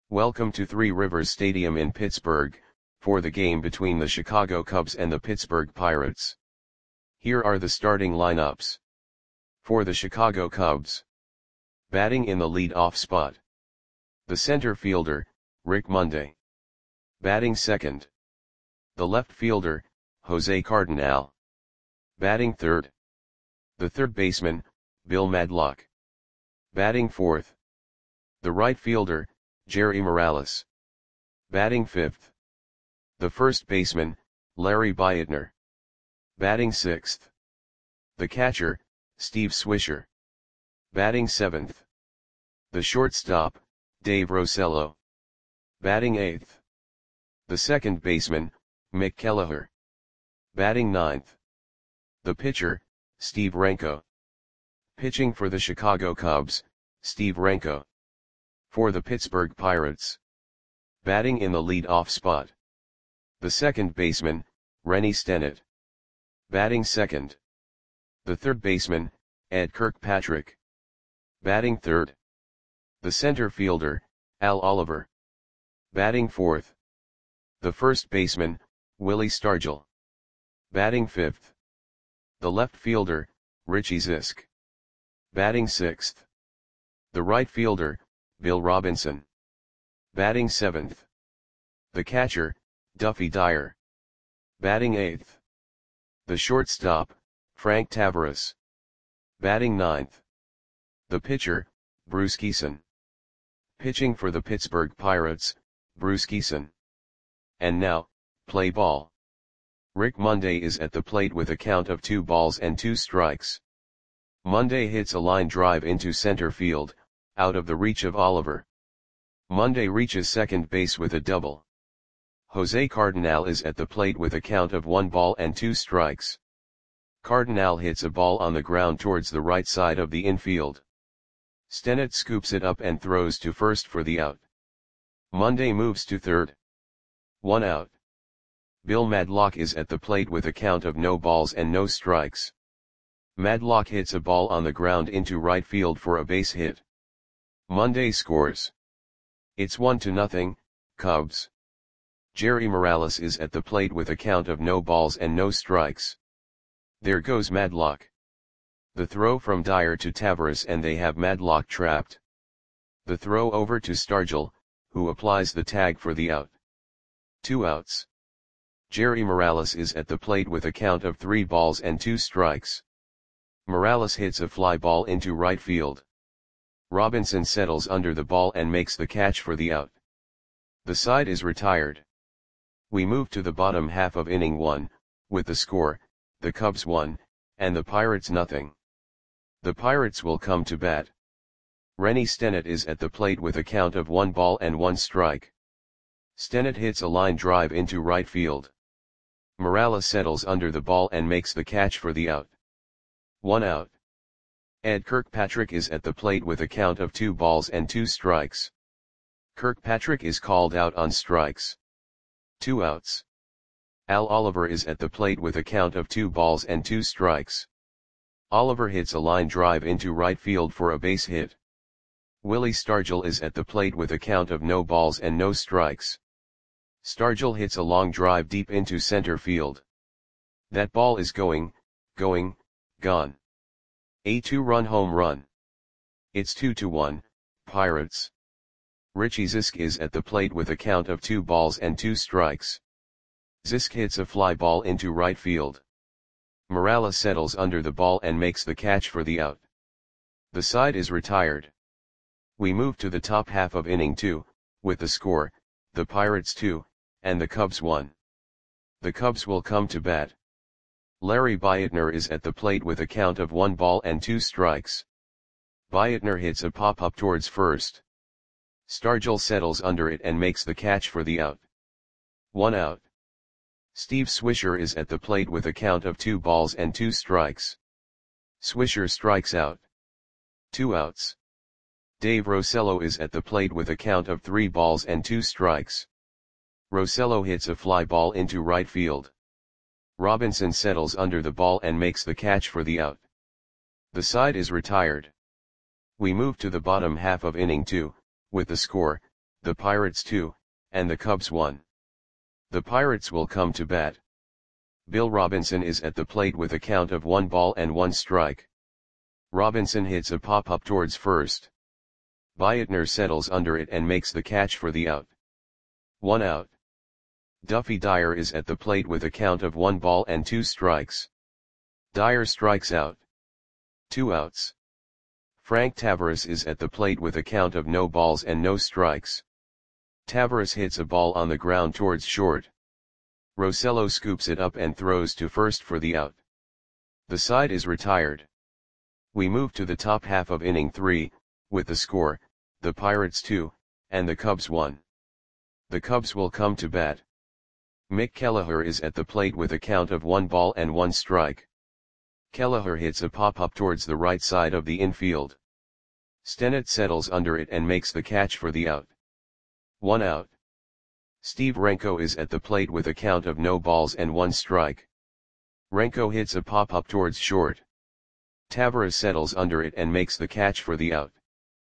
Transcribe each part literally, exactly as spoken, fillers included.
Welcome to Three Rivers Stadium in Pittsburgh, for the game between the Chicago Cubs and the Pittsburgh Pirates. Here are the starting lineups. For the Chicago Cubs. Batting in the lead-off spot. The center fielder, Rick Monday. Batting second. The left fielder, Jose Cardinal. Batting third. The third baseman, Bill Madlock. Batting fourth. The right fielder, Jerry Morales. Batting fifth. The first baseman, Larry Beitner. Batting sixth. The catcher, Steve Swisher. Batting seventh. The shortstop, Dave Rosello. Batting eighth. The second baseman, Mick Kelleher. Batting ninth. The pitcher, Steve Renko. Pitching for the Chicago Cubs, Steve Renko. For the Pittsburgh Pirates. Batting in the lead-off spot. The second baseman, Rennie Stennett. Batting second. The third baseman, Ed Kirkpatrick. Batting third. The center fielder, Al Oliver. Batting fourth. The first baseman, Willie Stargell. Batting fifth. The left fielder, Richie Zisk. Batting sixth. The right fielder, Bill Robinson. Batting seventh. The catcher, Duffy Dyer. Batting eighth. The shortstop, Frank Tavares. Batting ninth. The pitcher, Bruce Kison. Pitching for the Pittsburgh Pirates, Bruce Kison. And now, play ball. Rick Monday is at the plate with a count of two balls and two strikes. Monday hits a line drive into center field, out of the reach of Oliver. Monday reaches second base with a double. Jose Cardinal is at the plate with a count of one ball and two strikes. Cardinal hits a ball on the ground towards the right side of the infield. Stennett scoops it up and throws to first for the out. Monday moves to third. One out. Bill Madlock is at the plate with a count of no balls and no strikes. Madlock hits a ball on the ground into right field for a base hit. Monday scores. It's one to nothing, Cubs. Jerry Morales is at the plate with a count of no balls and no strikes. There goes Madlock. The throw from Dyer to Tavares and they have Madlock trapped. The throw over to Stargell, who applies the tag for the out. Two outs. Jerry Morales is at the plate with a count of three balls and two strikes. Morales hits a fly ball into right field. Robinson settles under the ball and makes the catch for the out. The side is retired. We move to the bottom half of inning one, with the score, the Cubs one, and the Pirates nothing. The Pirates will come to bat. Rennie Stennett is at the plate with a count of one ball and one strike. Stennett hits a line drive into right field. Morales settles under the ball and makes the catch for the out. One out. Ed Kirkpatrick is at the plate with a count of two balls and two strikes. Kirkpatrick is called out on strikes. Two outs. Al Oliver is at the plate with a count of two balls and two strikes. Oliver hits a line drive into right field for a base hit. Willie Stargell is at the plate with a count of no balls and no strikes. Stargell hits a long drive deep into center field. That ball is going, going, gone. A two-run home run. It's two to one, Pirates. Richie Zisk is at the plate with a count of two balls and two strikes. Zisk hits a fly ball into right field. Morales settles under the ball and makes the catch for the out. The side is retired. We move to the top half of inning two, with the score, the Pirates two, and the Cubs one. The Cubs will come to bat. Larry Beitner is at the plate with a count of one ball and two strikes. Beitner hits a pop-up towards first. Stargell settles under it and makes the catch for the out. One out. Steve Swisher is at the plate with a count of two balls and two strikes. Swisher strikes out. Two outs. Dave Rosello is at the plate with a count of three balls and two strikes. Rosello hits a fly ball into right field. Robinson settles under the ball and makes the catch for the out. The side is retired. We move to the bottom half of inning two, with the score, the Pirates two, and the Cubs one. The Pirates will come to bat. Bill Robinson is at the plate with a count of one ball and one strike. Robinson hits a pop-up towards first. Beitner settles under it and makes the catch for the out. One out. Duffy Dyer is at the plate with a count of one ball and two strikes. Dyer strikes out. Two outs. Frank Tavares is at the plate with a count of no balls and no strikes. Tavares hits a ball on the ground towards short. Rosello scoops it up and throws to first for the out. The side is retired. We move to the top half of inning three, with the score, the Pirates two, and the Cubs one. The Cubs will come to bat. Mick Kelleher is at the plate with a count of one ball and one strike. Kelleher hits a pop-up towards the right side of the infield. Stennett settles under it and makes the catch for the out. One out. Steve Renko is at the plate with a count of no balls and one strike. Renko hits a pop-up towards short. Tavares settles under it and makes the catch for the out.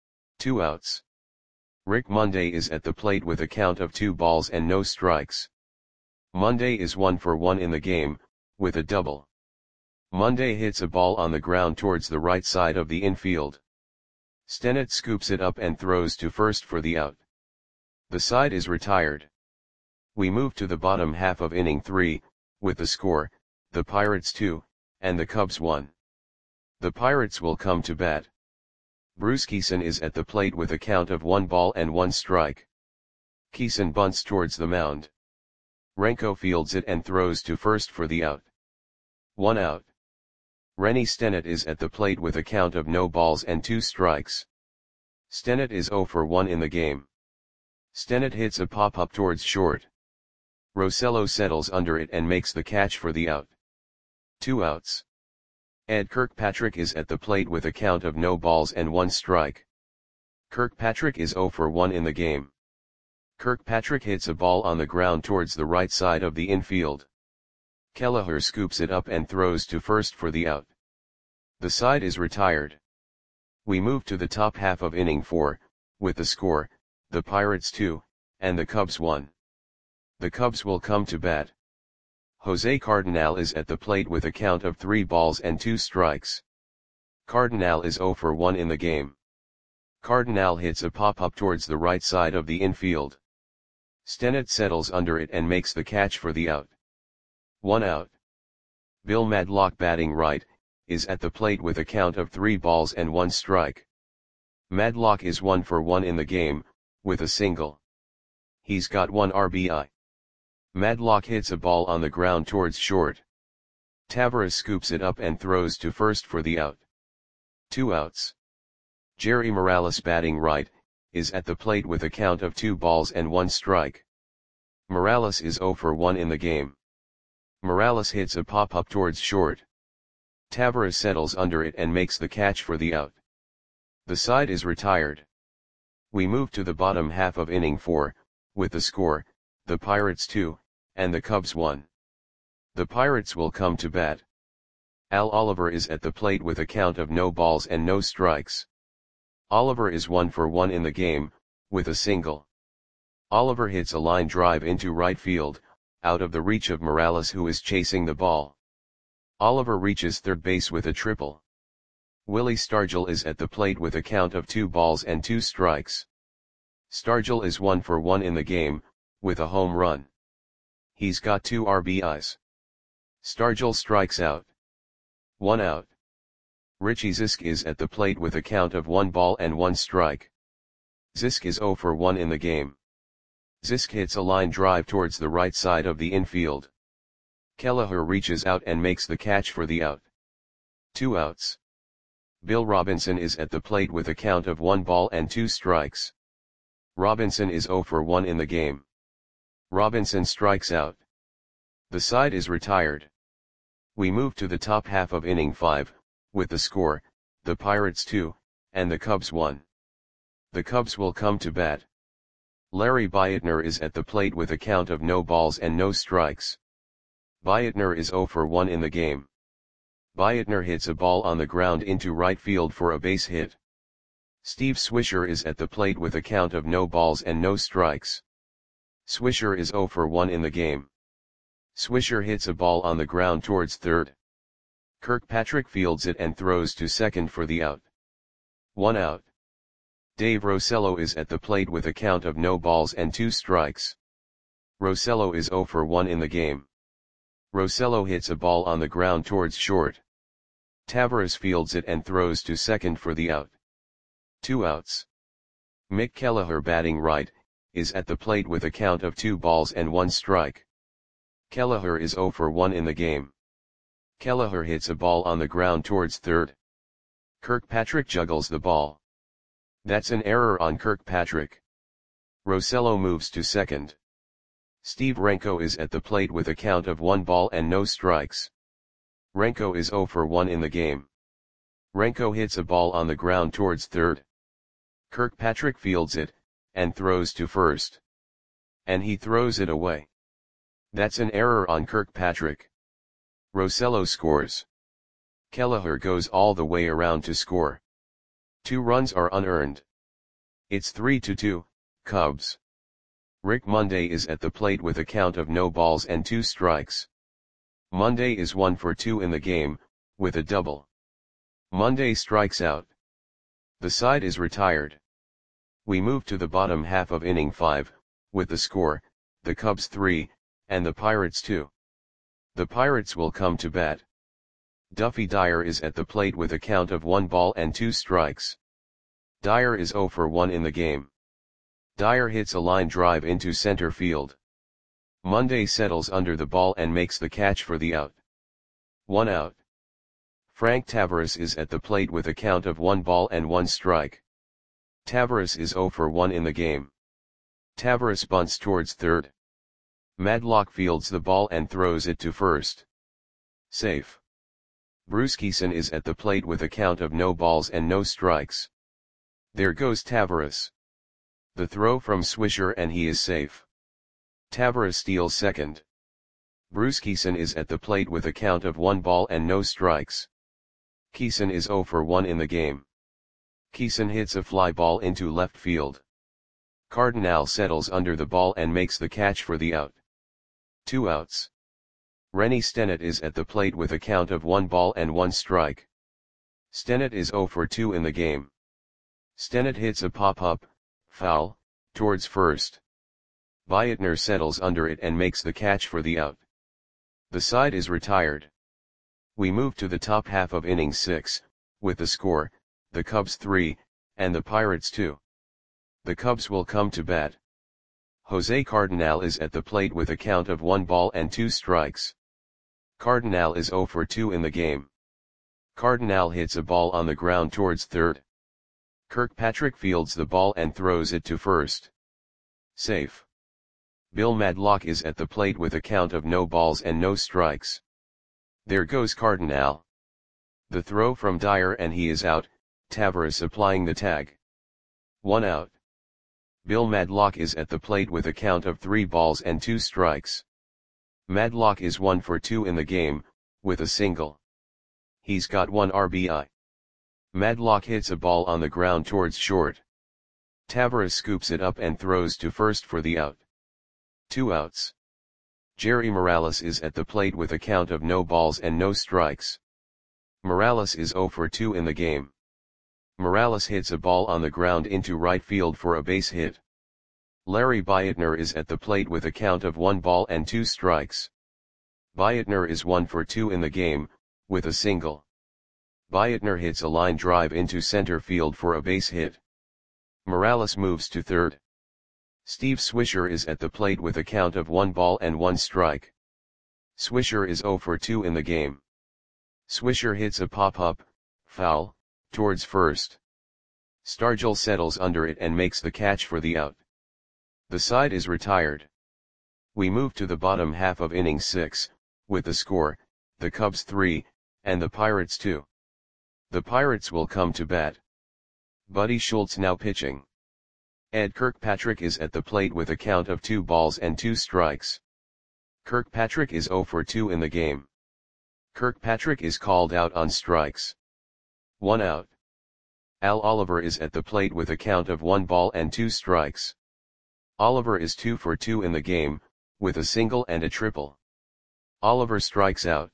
Two outs. Rick Monday is at the plate with a count of two balls and no strikes. Monday is one for one in the game, with a double. Monday hits a ball on the ground towards the right side of the infield. Stennett scoops it up and throws to first for the out. The side is retired. We move to the bottom half of inning three, with the score, the Pirates two, and the Cubs one. The Pirates will come to bat. Bruce Kison is at the plate with a count of one ball and one strike. Kison bunts towards the mound. Renko fields it and throws to first for the out. One out. Rennie Stennett is at the plate with a count of no balls and two strikes. Stennett is zero for one in the game. Stennett hits a pop-up towards short. Rosello settles under it and makes the catch for the out. Two outs. Ed Kirkpatrick is at the plate with a count of no balls and one strike. Kirkpatrick is zero for one in the game. Kirkpatrick hits a ball on the ground towards the right side of the infield. Kelleher scoops it up and throws to first for the out. The side is retired. We move to the top half of inning four, with the score, the Pirates two, and the Cubs one. The Cubs will come to bat. Jose Cardinal is at the plate with a count of three balls and two strikes. Cardinal is zero for one in the game. Cardinal hits a pop-up towards the right side of the infield. Stennett settles under it and makes the catch for the out. One out. Bill Madlock, batting right, is at the plate with a count of three balls and one strike. Madlock is one for one in the game, with a single. He's got one R B I. Madlock hits a ball on the ground towards short. Tavares scoops it up and throws to first for the out. Two outs. Jerry Morales, batting right, is at the plate with a count of two balls and one strike. Morales is zero for one in the game. Morales hits a pop-up towards short. Tavares settles under it and makes the catch for the out. The side is retired. We move to the bottom half of inning four, with the score, the Pirates two, and the Cubs one. The Pirates will come to bat. Al Oliver is at the plate with a count of no balls and no strikes. Oliver is one for one in the game, with a single. Oliver hits a line drive into right field, out of the reach of Morales, who is chasing the ball. Oliver reaches third base with a triple. Willie Stargell is at the plate with a count of two balls and two strikes. Stargell is one for one in the game, with a home run. He's got two R B Is. Stargell strikes out. One out. Richie Zisk is at the plate with a count of one ball and one strike. Zisk is zero for one in the game. Zisk hits a line drive towards the right side of the infield. Kelleher reaches out and makes the catch for the out. Two outs. Bill Robinson is at the plate with a count of one ball and two strikes. Robinson is zero for one in the game. Robinson strikes out. The side is retired. We move to the top half of inning five, with the score, the Pirates two, and the Cubs one. The Cubs will come to bat. Larry Beitner is at the plate with a count of no balls and no strikes. Beitner is zero for one in the game. Beitner hits a ball on the ground into right field for a base hit. Steve Swisher is at the plate with a count of no balls and no strikes. Swisher is zero for one in the game. Swisher hits a ball on the ground towards third. Kirkpatrick fields it and throws to second for the out. One out. Dave Rosello is at the plate with a count of no balls and two strikes. Rosello is zero for one in the game. Rosello hits a ball on the ground towards short. Tavares fields it and throws to second for the out. Two outs. Mick Kelleher, batting right, is at the plate with a count of two balls and one strike. Kelleher is zero for one in the game. Kelleher hits a ball on the ground towards third. Kirkpatrick juggles the ball. That's an error on Kirkpatrick. Rosello moves to second. Steve Renko is at the plate with a count of one ball and no strikes. Renko is zero for one in the game. Renko hits a ball on the ground towards third. Kirkpatrick fields it, and throws to first. And he throws it away. That's an error on Kirkpatrick. Rosello scores. Kelleher goes all the way around to score. Two runs are unearned. It's three to two, Cubs. Rick Monday is at the plate with a count of no balls and two strikes. Monday is one for two in the game, with a double. Monday strikes out. The side is retired. We move to the bottom half of inning five, with the score, the Cubs three, and the Pirates two. The Pirates will come to bat. Duffy Dyer is at the plate with a count of one ball and two strikes. Dyer is zero for one in the game. Dyer hits a line drive into center field. Monday settles under the ball and makes the catch for the out. One out. Frank Tavares is at the plate with a count of one ball and one strike. Tavares is zero for one in the game. Tavares bunts towards third. Madlock fields the ball and throws it to first. Safe. Bruce Kison is at the plate with a count of no balls and no strikes. There goes Tavares. The throw from Swisher and he is safe. Tavares steals second. Bruce Kison is at the plate with a count of one ball and no strikes. Kison is zero for one in the game. Kison hits a fly ball into left field. Cardinal settles under the ball and makes the catch for the out. Two outs. Rennie Stennett is at the plate with a count of one ball and one strike. Stennett is zero for two in the game. Stennett hits a pop-up, foul, towards first. Bietner settles under it and makes the catch for the out. The side is retired. We move to the top half of inning six, with the score, the Cubs three, and the Pirates two. The Cubs will come to bat. Jose Cardinal is at the plate with a count of one ball and two strikes. Cardinal is zero for two in the game. Cardinal hits a ball on the ground towards third. Kirkpatrick fields the ball and throws it to first. Safe. Bill Madlock is at the plate with a count of no balls and no strikes. There goes Cardinal. The throw from Dyer and he is out, Tavares applying the tag. One out. Bill Madlock is at the plate with a count of three balls and two strikes. Madlock is one for two in the game, with a single. He's got one R B I. Madlock hits a ball on the ground towards short. Tavares scoops it up and throws to first for the out. Two outs. Jerry Morales is at the plate with a count of no balls and no strikes. Morales is zero for two in the game. Morales hits a ball on the ground into right field for a base hit. Larry Bietner is at the plate with a count of one ball and two strikes. Bietner is one for two in the game, with a single. Bietner hits a line drive into center field for a base hit. Morales moves to third. Steve Swisher is at the plate with a count of one ball and one strike. Swisher is zero for two in the game. Swisher hits a pop-up, foul, towards first. Stargell settles under it and makes the catch for the out. The side is retired. We move to the bottom half of inning six, with the score, the Cubs three, and the Pirates two. The Pirates will come to bat. Buddy Schultz now pitching. Ed Kirkpatrick is at the plate with a count of two balls and two strikes. Kirkpatrick is zero for two in the game. Kirkpatrick is called out on strikes. One out. Al Oliver is at the plate with a count of one ball and two strikes. Oliver is two for two in the game, with a single and a triple. Oliver strikes out.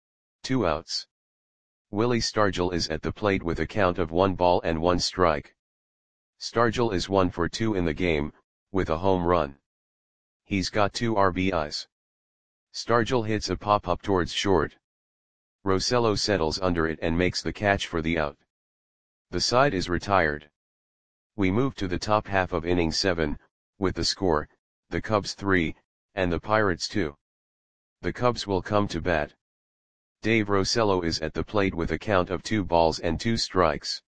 Two outs. Willie Stargell is at the plate with a count of one ball and one strike. Stargell is one for two in the game, with a home run. He's got two R B Is. Stargell hits a pop-up towards short. Rosello settles under it and makes the catch for the out. The side is retired. We move to the top half of inning seven, with the score, the Cubs three, and the Pirates two. The Cubs will come to bat. Dave Rosello is at the plate with a count of two balls and two strikes.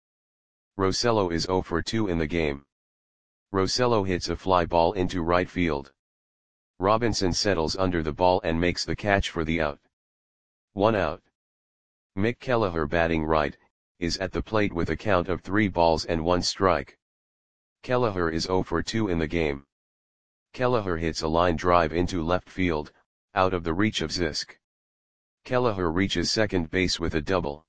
Rosello is zero for two in the game. Rosello hits a fly ball into right field. Robinson settles under the ball and makes the catch for the out. One out. Mick Kelleher, batting right, is at the plate with a count of three balls and one strike. Kelleher is zero for two in the game. Kelleher hits a line drive into left field, out of the reach of Zisk. Kelleher reaches second base with a double.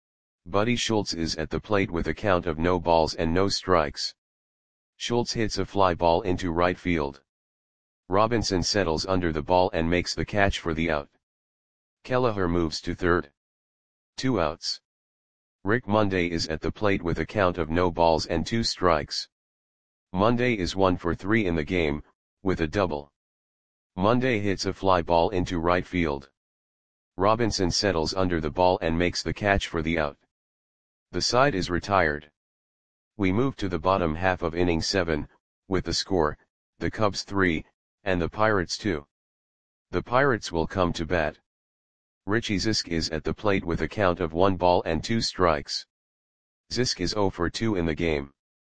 Buddy Schultz is at the plate with a count of no balls and no strikes. Schultz hits a fly ball into right field. Robinson settles under the ball and makes the catch for the out. Kelleher moves to third. Two outs. Rick Monday is at the plate with a count of no balls and two strikes. Monday is one for three in the game, with a double. Monday hits a fly ball into right field. Robinson settles under the ball and makes the catch for the out. The side is retired. We move to the bottom half of inning seven, with the score, the Cubs three, and the Pirates two. The Pirates will come to bat. Richie Zisk is at the plate with a count of one ball and two strikes. Zisk is zero for two in the game.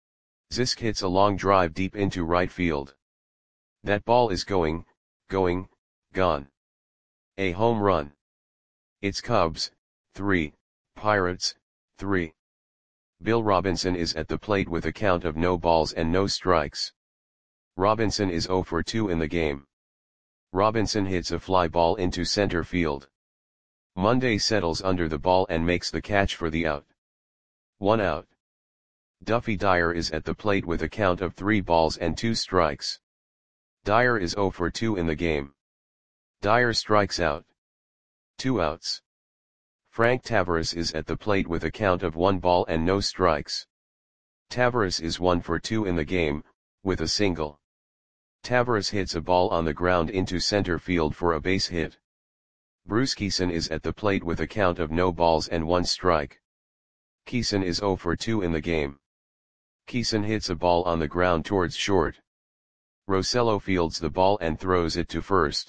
Zisk hits a long drive deep into right field. That ball is going, going, gone. A home run. It's Cubs, three, Pirates, three. Bill Robinson is at the plate with a count of no balls and no strikes. Robinson is zero for two in the game. Robinson hits a fly ball into center field. Monday settles under the ball and makes the catch for the out. One out. Duffy Dyer is at the plate with a count of three balls and two strikes. Dyer is zero for two in the game. Dyer strikes out. Two outs. Frank Tavares is at the plate with a count of one ball and no strikes. Tavares is one for two in the game, with a single. Tavares hits a ball on the ground into center field for a base hit. Bruce Kison is at the plate with a count of no balls and one strike. Kison is zero for two in the game. Kison hits a ball on the ground towards short. Rosello fields the ball and throws it to first.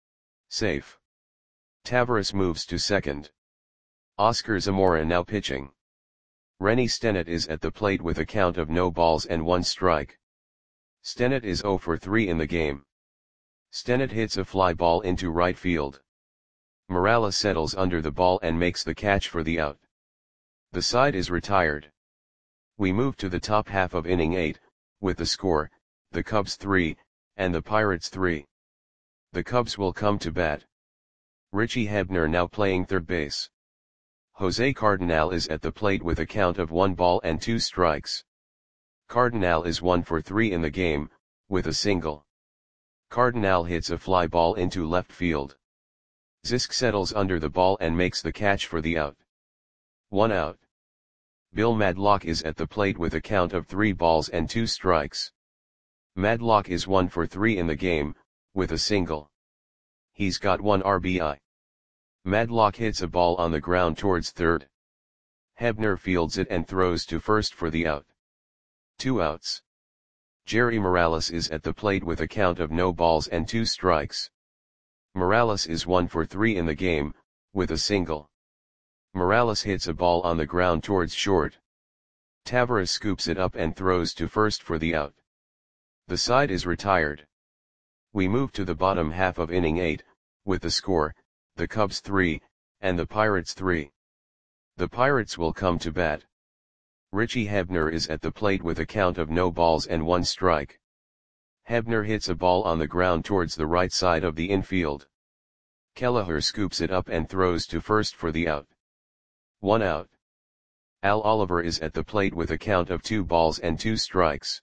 Safe. Tavares moves to second. Oscar Zamora now pitching. Rennie Stennett is at the plate with a count of no balls and one strike. Stennett is zero for three in the game. Stennett hits a fly ball into right field. Morales settles under the ball and makes the catch for the out. The side is retired. We move to the top half of inning eight, with the score, the Cubs three, and the Pirates three. The Cubs will come to bat. Richie Hebner now playing third base. Jose Cardinal is at the plate with a count of one ball and two strikes. Cardinal is one for three in the game, with a single. Cardinal hits a fly ball into left field. Zisk settles under the ball and makes the catch for the out. One out. Bill Madlock is at the plate with a count of three balls and two strikes. Madlock is one for three in the game, with a single. He's got one R B I. Madlock hits a ball on the ground towards third. Hebner fields it and throws to first for the out. Two outs. Jerry Morales is at the plate with a count of no balls and two strikes. Morales is one for three in the game, with a single. Morales hits a ball on the ground towards short. Tavares scoops it up and throws to first for the out. The side is retired. We move to the bottom half of inning eight, with the score, the Cubs three, and the Pirates three. The Pirates will come to bat. Richie Hebner is at the plate with a count of no balls and one strike. Hebner hits a ball on the ground towards the right side of the infield. Kelleher scoops it up and throws to first for the out. One out. Al Oliver is at the plate with a count of two balls and two strikes.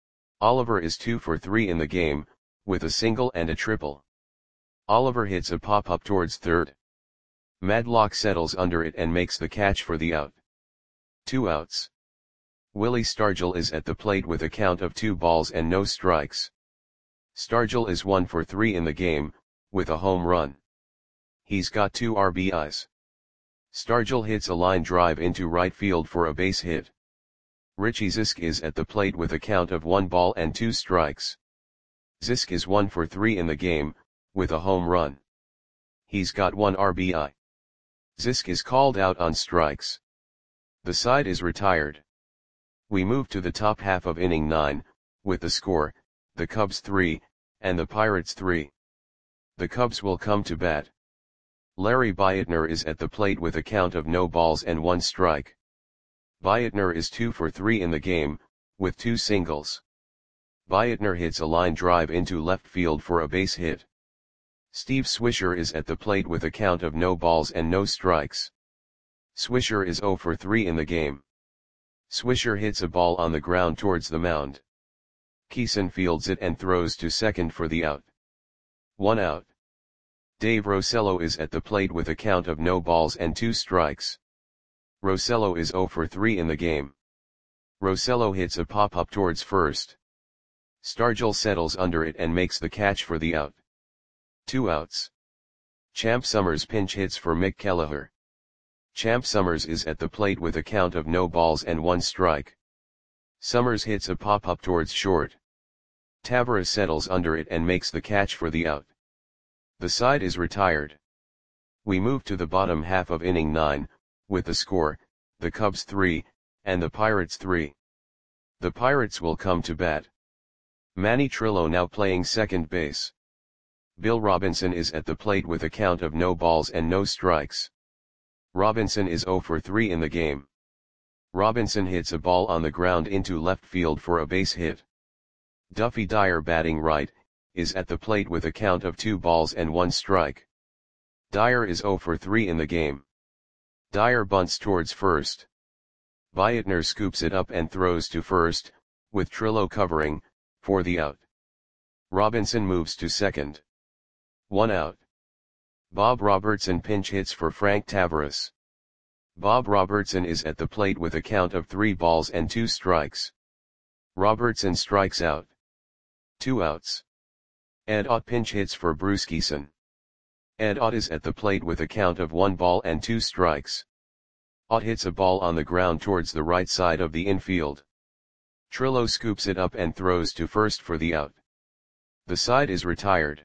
Oliver is two for three in the game, with a single and a triple. Oliver hits a pop-up towards third. Madlock settles under it and makes the catch for the out. Two outs. Willie Stargell is at the plate with a count of two balls and no strikes. Stargell is one for three in the game, with a home run. He's got two R B Is. Stargell hits a line drive into right field for a base hit. Richie Zisk is at the plate with a count of one ball and two strikes. Zisk is one for three in the game, with a home run. He's got one R B I. Zisk is called out on strikes. The side is retired. We move to the top half of inning nine, with the score, the Cubs three, and the Pirates three. The Cubs will come to bat. Larry Beitner is at the plate with a count of no balls and one strike. Beitner is two for three in the game, with two singles. Beitner hits a line drive into left field for a base hit. Steve Swisher is at the plate with a count of no balls and no strikes. Swisher is zero for three in the game. Swisher hits a ball on the ground towards the mound. Keeson fields it and throws to second for the out. One out. Dave Rosello is at the plate with a count of no balls and two strikes. Rosello is zero for three in the game. Rosello hits a pop-up towards first. Stargell settles under it and makes the catch for the out. Two outs. Champ Summers pinch hits for Mick Kelleher. Champ Summers is at the plate with a count of no balls and one strike. Summers hits a pop-up towards short. Tavares settles under it and makes the catch for the out. The side is retired. We move to the bottom half of inning nine, with the score, the Cubs three, and the Pirates three. The Pirates will come to bat. Manny Trillo now playing second base. Bill Robinson is at the plate with a count of no balls and no strikes. Robinson is zero for three in the game. Robinson hits a ball on the ground into left field for a base hit. Duffy Dyer batting right, is at the plate with a count of two balls and one strike. Dyer is zero for three in the game. Dyer bunts towards first. Beitner scoops it up and throws to first, with Trillo covering, for the out. Robinson moves to second. One out. Bob Robertson pinch hits for Frank Tavares. Bob Robertson is at the plate with a count of three balls and two strikes. Robertson strikes out. Two outs. Ed Ott pinch hits for Bruce Keeson. Ed Ott is at the plate with a count of one ball and two strikes. Ott hits a ball on the ground towards the right side of the infield. Trillo scoops it up and throws to first for the out. The side is retired.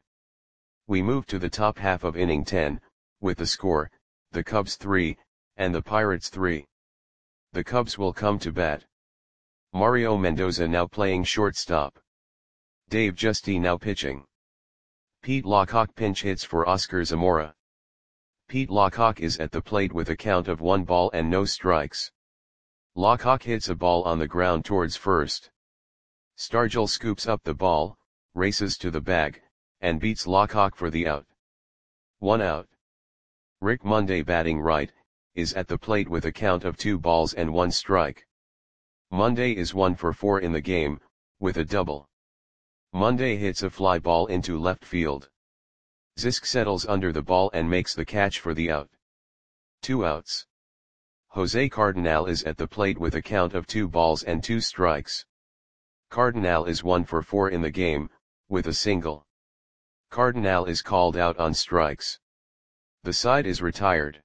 We move to the top half of inning ten, with the score, the Cubs three, and the Pirates three. The Cubs will come to bat. Mario Mendoza now playing shortstop. Dave Giusti now pitching. Pete Lockhawk pinch hits for Oscar Zamora. Pete Lockhawk is at the plate with a count of one ball and no strikes. Lockhawk hits a ball on the ground towards first. Stargell scoops up the ball, races to the bag, and beats Lockhawk for the out. One out. Rick Monday batting right, is at the plate with a count of two balls and one strike. Monday is one for four in the game, with a double. Monday hits a fly ball into left field. Zisk settles under the ball and makes the catch for the out. Two outs. Jose Cardenal is at the plate with a count of two balls and two strikes. Cardenal is one for four in the game, with a single. Cardenal is called out on strikes. The side is retired.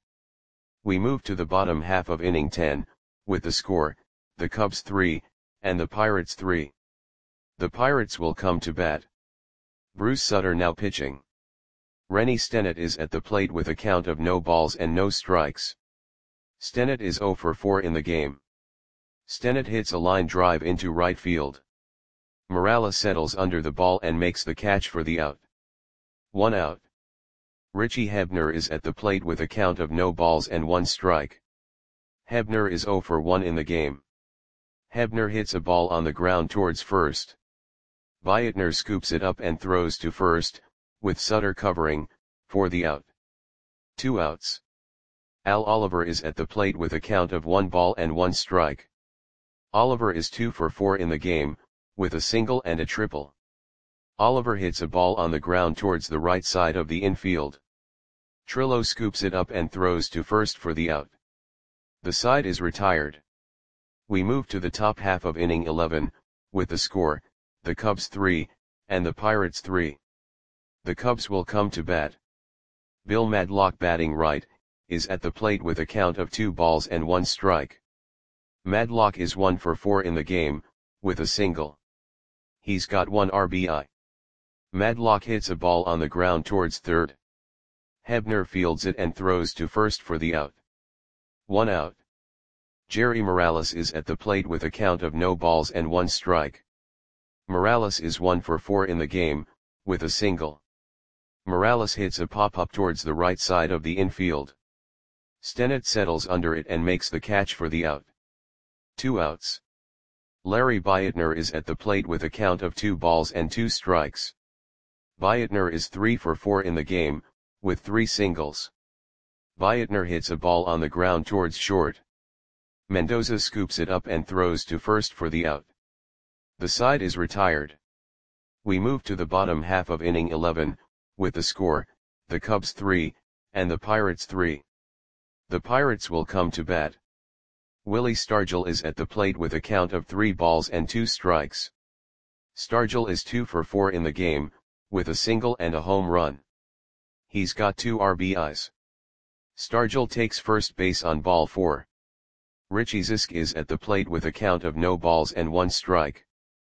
We move to the bottom half of inning ten, with the score, the Cubs three, and the Pirates three. The Pirates will come to bat. Bruce Sutter now pitching. Rennie Stennett is at the plate with a count of no balls and no strikes. Stennett is zero for four in the game. Stennett hits a line drive into right field. Morales settles under the ball and makes the catch for the out. One out. Richie Hebner is at the plate with a count of no balls and one strike. Hebner is zero for one in the game. Hebner hits a ball on the ground towards first. Beitner scoops it up and throws to first, with Sutter covering, for the out. Two outs. Al Oliver is at the plate with a count of one ball and one strike. Oliver is two for four in the game, with a single and a triple. Oliver hits a ball on the ground towards the right side of the infield. Trillo scoops it up and throws to first for the out. The side is retired. We move to the top half of inning eleven, with the score, the Cubs three, and the Pirates three. The Cubs will come to bat. Bill Madlock, batting right, is at the plate with a count of two balls and one strike. Madlock is one for four in the game, with a single. He's got one R B I. Madlock hits a ball on the ground towards third. Hebner fields it and throws to first for the out. One out. Jerry Morales is at the plate with a count of no balls and one strike. Morales is one for four in the game, with a single. Morales hits a pop-up towards the right side of the infield. Stennett settles under it and makes the catch for the out. Two outs. Larry Bietner is at the plate with a count of two balls and two strikes. Bietner is three for four in the game, with three singles. Bietner hits a ball on the ground towards short. Mendoza scoops it up and throws to first for the out. The side is retired. We move to the bottom half of inning eleven, with the score, the Cubs three, and the Pirates three. The Pirates will come to bat. Willie Stargell is at the plate with a count of three balls and two strikes. Stargell is two for four in the game, with a single and a home run. He's got two R B Is. Stargell takes first base on ball four. Richie Zisk is at the plate with a count of no balls and one strike.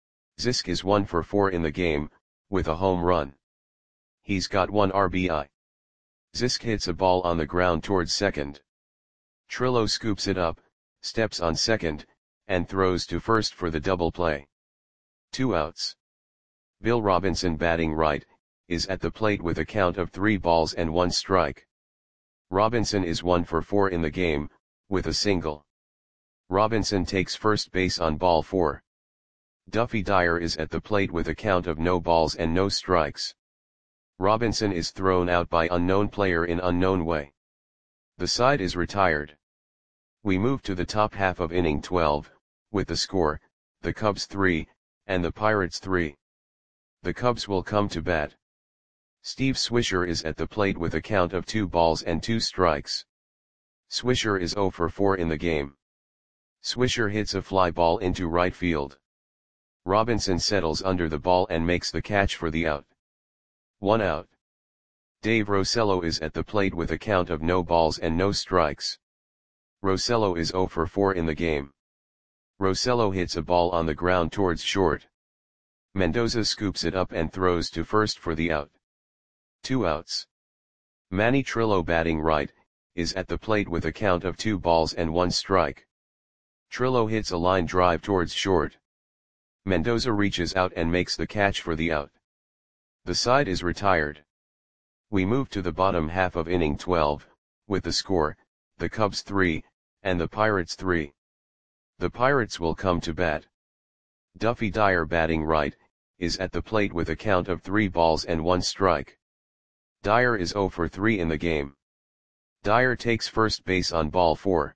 Zisk is one for four in the game, with a home run. He's got one R B I. Zisk hits a ball on the ground towards second. Trillo scoops it up, steps on second, and throws to first for the double play. Two outs. Bill Robinson, batting right, is at the plate with a count of three balls and one strike. Robinson is one for four in the game, with a single. Robinson takes first base on ball four. Duffy Dyer is at the plate with a count of no balls and no strikes. Robinson is thrown out by unknown player in unknown way. The side is retired. We move to the top half of inning twelve, with the score, the Cubs three, and the Pirates three. The Cubs will come to bat. Steve Swisher is at the plate with a count of two balls and two strikes. Swisher is zero for four in the game. Swisher hits a fly ball into right field. Robinson settles under the ball and makes the catch for the out. One out. Dave Rosello is at the plate with a count of no balls and no strikes. Rosello is zero for four in the game. Rosello hits a ball on the ground towards short. Mendoza scoops it up and throws to first for the out. Two outs. Manny Trillo, batting right, is at the plate with a count of two balls and one strike. Trillo hits a line drive towards short. Mendoza reaches out and makes the catch for the out. The side is retired. We move to the bottom half of inning twelve, with the score, the Cubs three, and the Pirates three. The Pirates will come to bat. Duffy Dyer, batting right, is at the plate with a count of three balls and one strike. Dyer is zero for three in the game. Dyer takes first base on ball four.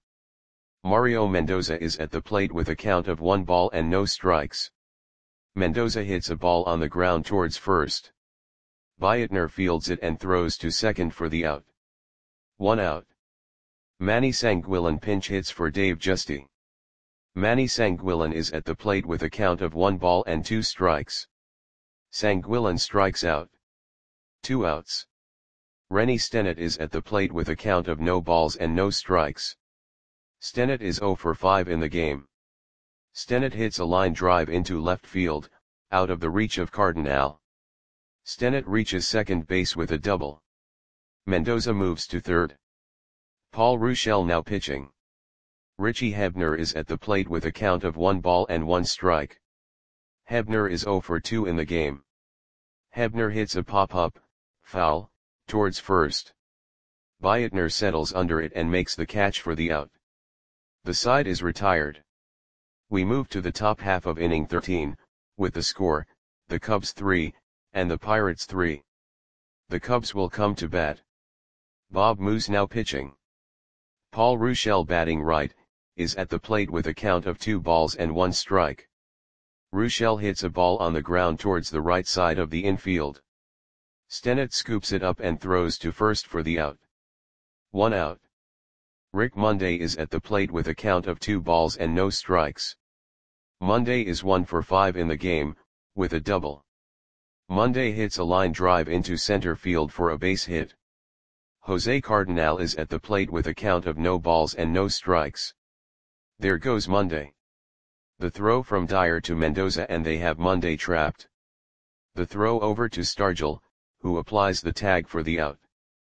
Mario Mendoza is at the plate with a count of one ball and no strikes. Mendoza hits a ball on the ground towards first. Bietner fields it and throws to second for the out. One out. Manny Sanguillen pinch hits for Dave Giusti. Manny Sanguillen is at the plate with a count of one ball and two strikes. Sanguillen strikes out. Two outs. Rennie Stennett is at the plate with a count of no balls and no strikes. Stennett is zero for five in the game. Stennett hits a line drive into left field, out of the reach of Cardinal. Stennett reaches second base with a double. Mendoza moves to third. Paul Ruschel now pitching. Richie Hebner is at the plate with a count of one ball and one strike. Hebner is zero for two in the game. Hebner hits a pop-up, foul, towards first. Bietner settles under it and makes the catch for the out. The side is retired. We move to the top half of inning thirteen, with the score, the Cubs three, and the Pirates three. The Cubs will come to bat. Bob Moose now pitching. Paul Ruschel batting right, is at the plate with a count of two balls and one strike. Ruschel hits a ball on the ground towards the right side of the infield. Stennett scoops it up and throws to first for the out. One out. Rick Monday is at the plate with a count of two balls and no strikes. Monday is one for five in the game, with a double. Monday hits a line drive into center field for a base hit. Jose Cardenal is at the plate with a count of no balls and no strikes. There goes Monday. The throw from Dyer to Mendoza and they have Monday trapped. The throw over to Stargell, who applies the tag for the out.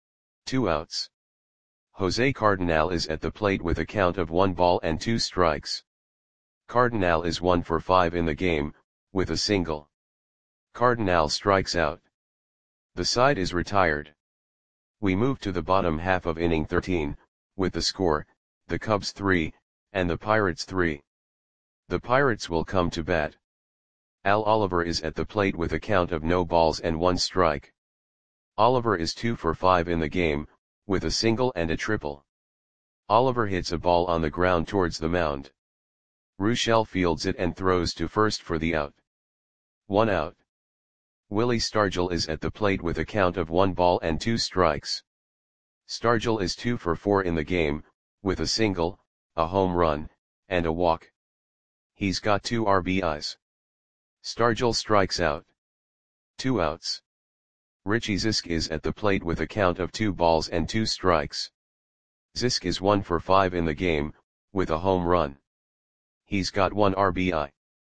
Two outs. Jose Cardenal is at the plate with a count of one ball and two strikes. Cardenal is one for five in the game, with a single. Cardenal strikes out. The side is retired. We move to the bottom half of inning thirteen, with the score, the Cubs three, and the Pirates three. The Pirates will come to bat. Al Oliver is at the plate with a count of no balls and one strike. Oliver is two for five in the game, with a single and a triple. Oliver hits a ball on the ground towards the mound. Ruschel fields it and throws to first for the out. One out. Willie Stargell is at the plate with a count of one ball and two strikes. Stargell is two for four in the game, with a single, a home run, and a walk. He's got two R B Is. Stargell strikes out. Two outs. Richie Zisk is at the plate with a count of two balls and two strikes. Zisk is one for five in the game, with a home run. He's got one R B I.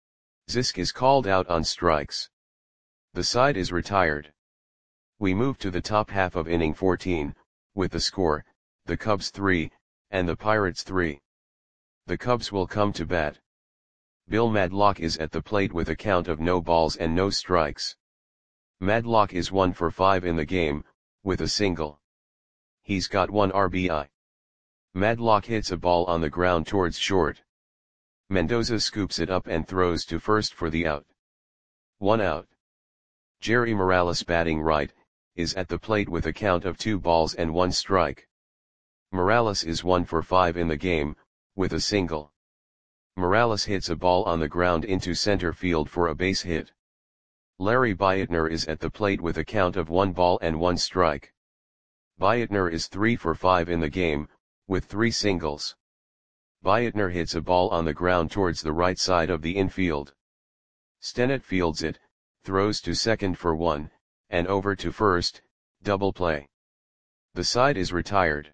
Zisk is called out on strikes. The side is retired. We move to the top half of inning fourteen, with the score, the Cubs three, and the Pirates three. The Cubs will come to bat. Bill Madlock is at the plate with a count of no balls and no strikes. Madlock is one for five in the game, with a single. He's got one R B I. Madlock hits a ball on the ground towards short. Mendoza scoops it up and throws to first for the out. One out. Jerry Morales batting right, is at the plate with a count of two balls and one strike. Morales is one for five in the game, with a single. Morales hits a ball on the ground into center field for a base hit. Larry Beitner is at the plate with a count of one ball and one strike. Beitner is three for five in the game, with three singles. Beitner hits a ball on the ground towards the right side of the infield. Stennett fields it, throws to second for one, and over to first, double play. The side is retired.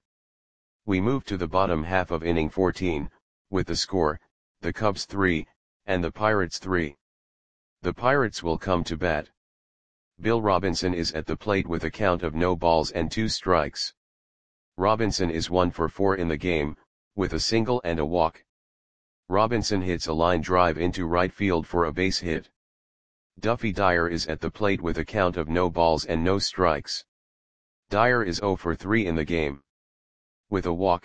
We move to the bottom half of inning fourteen, with the score, the Cubs three, and the Pirates three. The Pirates will come to bat. Bill Robinson is at the plate with a count of no balls and two strikes. Robinson is one for four in the game, with a single and a walk. Robinson hits a line drive into right field for a base hit. Duffy Dyer is at the plate with a count of no balls and no strikes. Dyer is zero for three in the game. With a walk.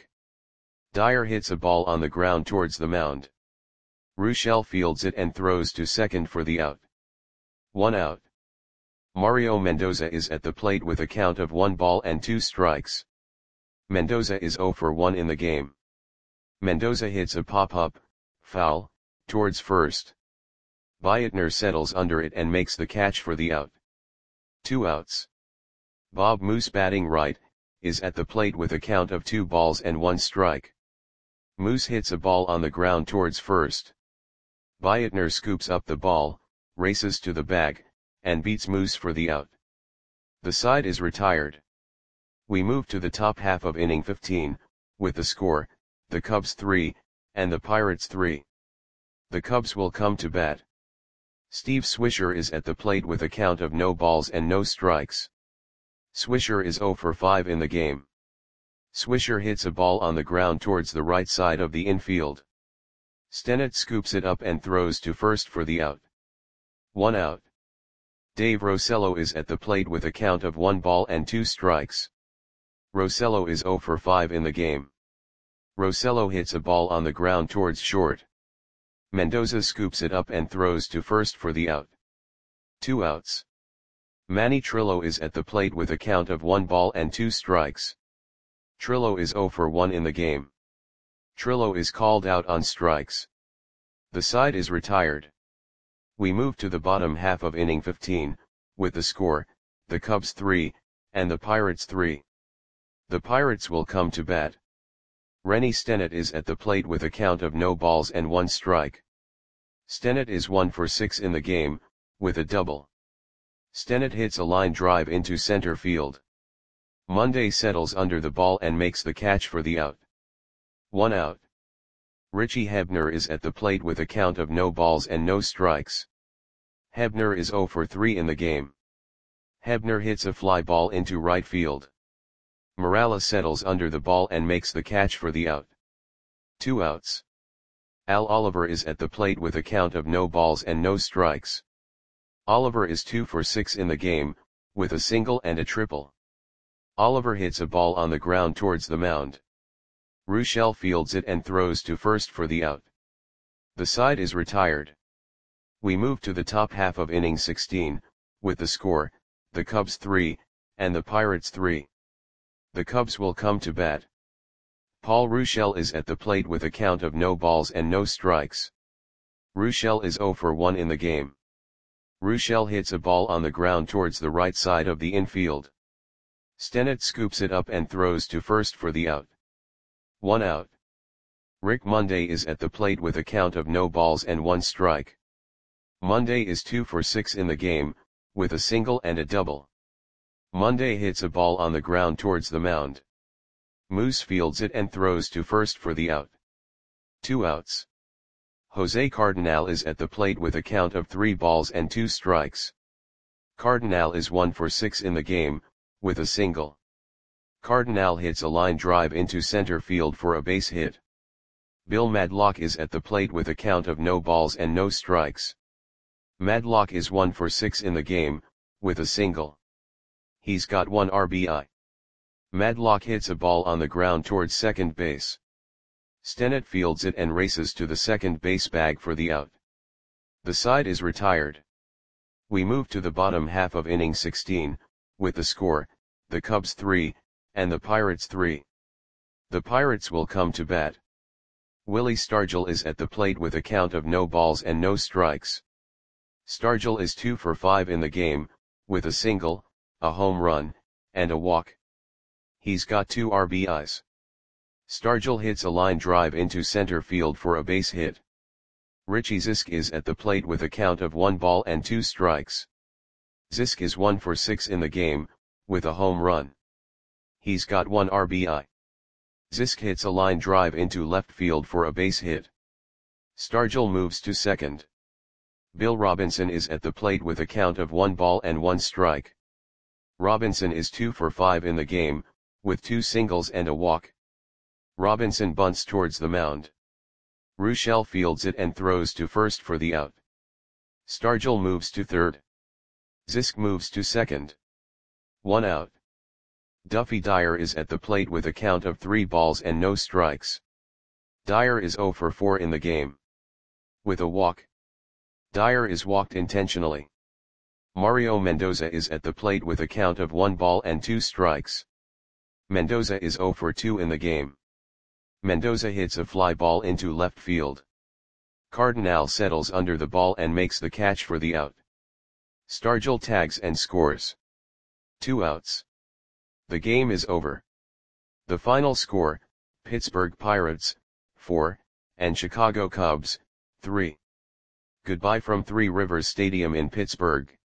Dyer hits a ball on the ground towards the mound. Ruschel fields it and throws to second for the out. One out. Mario Mendoza is at the plate with a count of one ball and two strikes. Mendoza is zero for one in the game. Mendoza hits a pop-up, foul, towards first. Beitner settles under it and makes the catch for the out. Two outs. Bob Moose batting right, is at the plate with a count of two balls and one strike. Moose hits a ball on the ground towards first. Beitner scoops up the ball, races to the bag, and beats Moose for the out. The side is retired. We move to the top half of inning fifteen, with the score, the Cubs three, and the Pirates three. The Cubs will come to bat. Steve Swisher is at the plate with a count of no balls and no strikes. Swisher is zero for five in the game. Swisher hits a ball on the ground towards the right side of the infield. Stennett scoops it up and throws to first for the out. One out. Dave Rosello is at the plate with a count of one ball and two strikes. Rosello is zero for five in the game. Rosello hits a ball on the ground towards short. Mendoza scoops it up and throws to first for the out. Two outs. Manny Trillo is at the plate with a count of one ball and two strikes. Trillo is zero for one in the game. Trillo is called out on strikes. The side is retired. We move to the bottom half of inning fifteen, with the score, the Cubs three, and the Pirates three. The Pirates will come to bat. Rennie Stennett is at the plate with a count of no balls and one strike. Stennett is one for six in the game, with a double. Stennett hits a line drive into center field. Monday settles under the ball and makes the catch for the out. One out. Richie Hebner is at the plate with a count of no balls and no strikes. Hebner is zero for three in the game. Hebner hits a fly ball into right field. Morales settles under the ball and makes the catch for the out. Two outs. Al Oliver is at the plate with a count of no balls and no strikes. Oliver is two for six in the game, with a single and a triple. Oliver hits a ball on the ground towards the mound. Ruschel fields it and throws to first for the out. The side is retired. We move to the top half of inning sixteen, with the score, the Cubs three, and the Pirates three. The Cubs will come to bat. Paul Ruschel is at the plate with a count of no balls and no strikes. Ruschel is zero for one in the game. Ruschel hits a ball on the ground towards the right side of the infield. Stennett scoops it up and throws to first for the out. One out. Rick Monday is at the plate with a count of no balls and one strike. Monday is two for six in the game, with a single and a double. Monday hits a ball on the ground towards the mound. Moose fields it and throws to first for the out. Two outs. Jose Cardinal is at the plate with a count of three balls and two strikes. Cardinal is one for six in the game, with a single. Cardinal hits a line drive into center field for a base hit. Bill Madlock is at the plate with a count of no balls and no strikes. Madlock is one for six in the game, with a single. He's got one R B I. Madlock hits a ball on the ground towards second base. Stennett fields it and races to the second base bag for the out. The side is retired. We move to the bottom half of inning sixteen, with the score, the Cubs three, and the Pirates three. The Pirates will come to bat. Willie Stargell is at the plate with a count of no balls and no strikes. Stargell is two for five in the game, with a single, a home run, and a walk. He's got two R B Is. Stargell hits a line drive into center field for a base hit. Richie Zisk is at the plate with a count of one ball and two strikes. Zisk is one for six in the game, with a home run. He's got one R B I. Zisk hits a line drive into left field for a base hit. Stargell moves to second. Bill Robinson is at the plate with a count of one ball and one strike. Robinson is two for five in the game, with two singles and a walk. Robinson bunts towards the mound. Ruschel fields it and throws to first for the out. Stargell moves to third. Zisk moves to second. One out. Duffy Dyer is at the plate with a count of three balls and no strikes. Dyer is zero for four in the game. With a walk. Dyer is walked intentionally. Mario Mendoza is at the plate with a count of one ball and two strikes. Mendoza is zero for two in the game. Mendoza hits a fly ball into left field. Cardinal settles under the ball and makes the catch for the out. Stargell tags and scores. Two outs. The game is over. The final score, Pittsburgh Pirates, four, and Chicago Cubs, three. Goodbye from Three Rivers Stadium in Pittsburgh.